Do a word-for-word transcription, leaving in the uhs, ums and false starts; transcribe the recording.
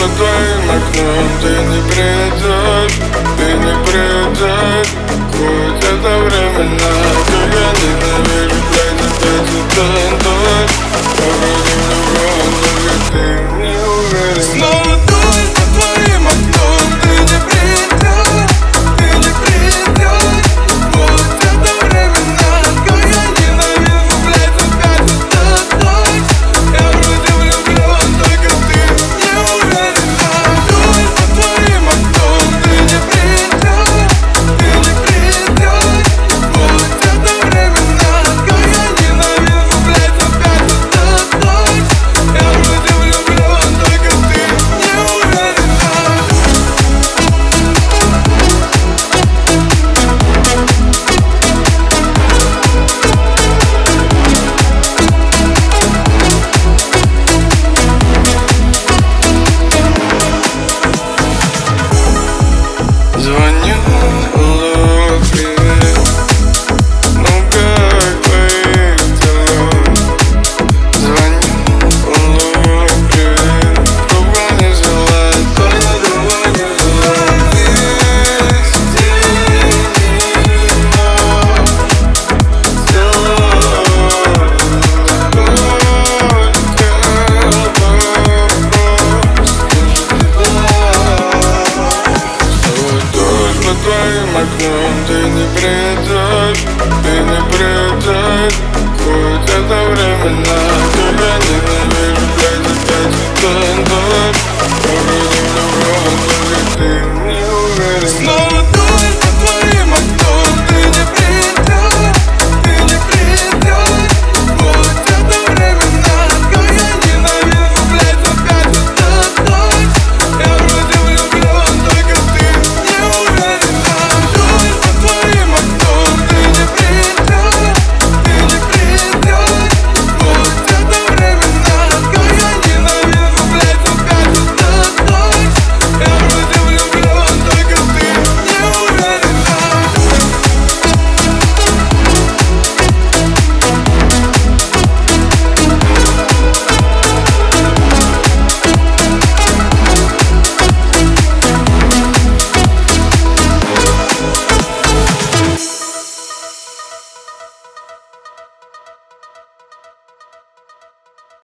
под твоим окном. Ты не придешь, ты не придешь, хоть это временно. Как я ненавижу плыть опять и танцевать. Я вроде влюблен, только ты не уверен. Снова дует под твоим окном. Ты не придешь, ты не придешь, хоть это временно. Как я ненавижу плыть опять и танцевать. Я вроде влюблен, только ты не уверен. Дует под твоим окном. Ты не придешь, ты не придешь, хоть это временно. Как я ненавижу плыть опять и танцевать. Я вроде влюблен, только ты не уверен. Звоню, алло, привет. Ну как твои дела? Звоню, алло, привет. Трубку не взяла, то на другой не взяла. Весь день не сделала. Только вопрос, скажи, под твоим окном. Ты не придешь, ты не придешь, хоть это временно.